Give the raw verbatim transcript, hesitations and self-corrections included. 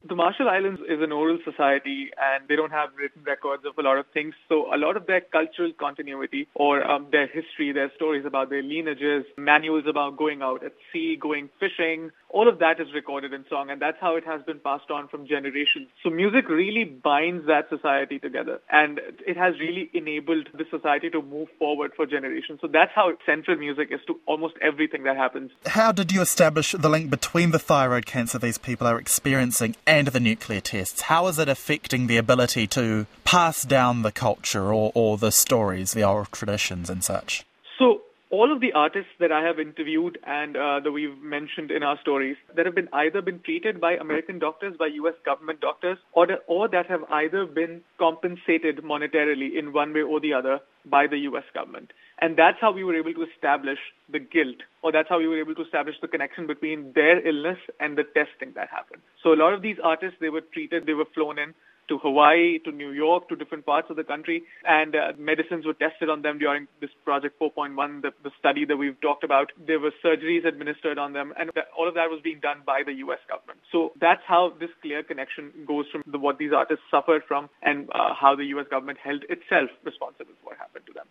The Marshall Islands is an oral society and they don't have written records of a lot of things. So a lot of their cultural continuity or um, their history, their stories about their lineages, manuals about going out at sea, going fishing, all of that is recorded in song, and that's how it has been passed on from generations. So music really binds that society together, and it has really enabled the society to move forward for generations. So that's how central music is to almost everything that happens. How did you establish the link between the thyroid cancer these people are experiencing and the nuclear tests? How is it affecting the ability to pass down the culture or, or the stories, the oral traditions and such? So all of the artists that I have interviewed and uh, that we've mentioned in our stories that have been either been treated by American doctors, by U S government doctors, or, the, or that have either been compensated monetarily in one way or the other by the U S government. And that's how we were able to establish the guilt, or that's how we were able to establish the connection between their illness and the testing that happened. So a lot of these artists, they were treated, they were flown in to Hawaii, to New York, to different parts of the country, and uh, medicines were tested on them during this Project four point one, the, the study that we've talked about. There were surgeries administered on them, and that, all of that was being done by the U S government. So that's how this clear connection goes from the, what these artists suffered from and uh, how the U S government held itself responsible for what happened.